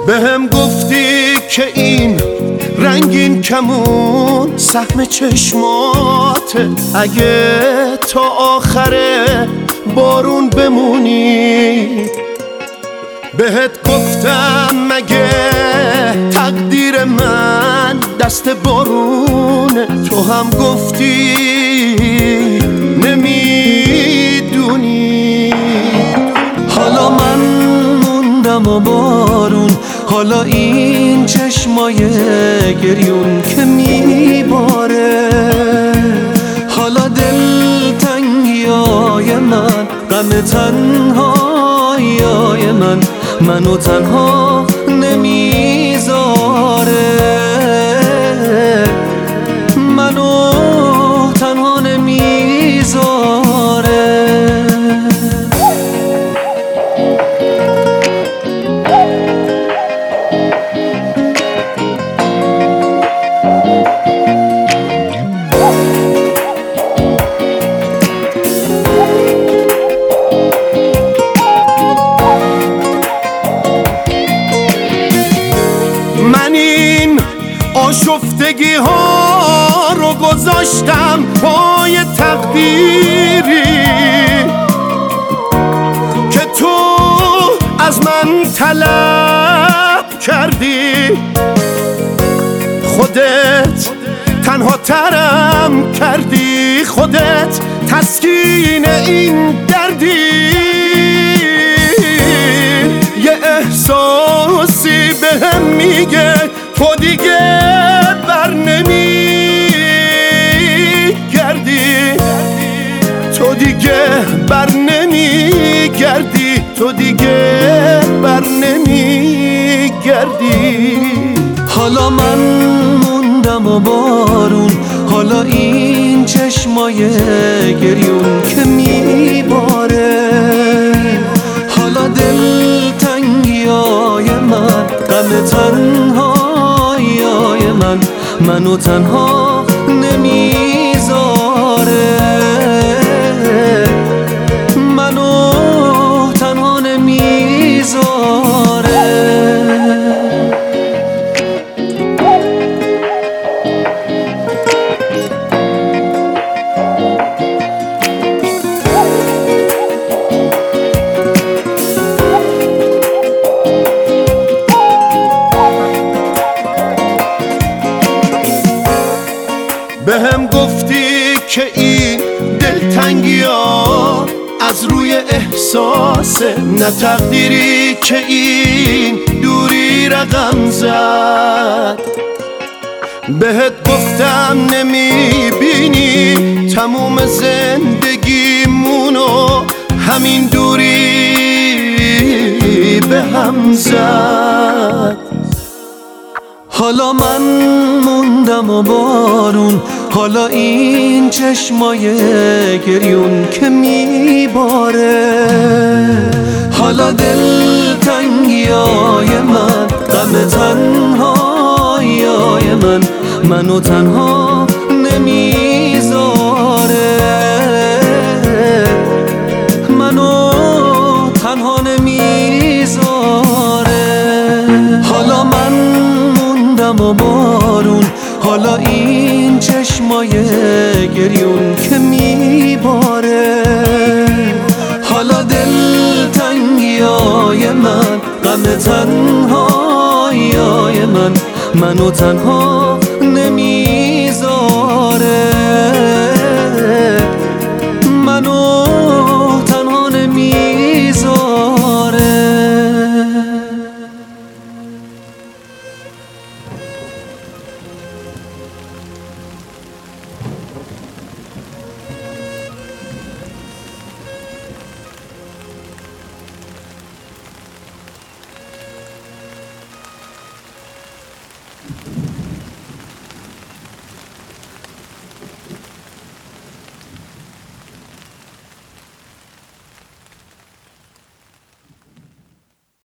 بهم گفتی که این رنگین کمون سهم چشماته، اگه تا آخر بارون بمونی. بهت گفتم مگه تقدیر من دست بارونه، تو هم گفتی نمیدونی. حالا من موندم و بارون، حالا این چشمای گریون که میباره، حالا دلتنگیای من، غم تنهاییای من، منو تنها نمیذاره، منو تنها نمیذاره. من این آشفتگی ها رو گذاشتم پای تقدیری که تو از من طلب کردی. خودت تنها ترم کردی، خودت تسکین این دردی. یه احساسی بهم میگه تو دیگه بر نمیگردی، تو دیگه بر نمیگردی، تو دیگه بر نمیگردی. حالا من موندم و بارون، حالا این چشمای گریون که میباره، حالا دلتنگیای من، غم تنهاییای من، منو تنها نمیذاره، منو تنها نمیذاره. بهم گفتی که این دلتنگی ها از روی احساسه، نه تقدیری که این دوری رقم زد. بهت گفتم نمیبینی تموم زندگیمونو همین دوری به هم زد. حالا من موندم و بارون، حالا این چشمای گریون که میباره، حالا دلتنگیای من، غم تنهاییای من، منو تنها نمیذاره، منو تنها نمیذاره. حالا من موندم و بارون، حالا این چشمای گریون که میباره، حالا دلتنگیای من، غم تنهاییای من، منو تنها نمیذاره، منو تنها نمیذاره.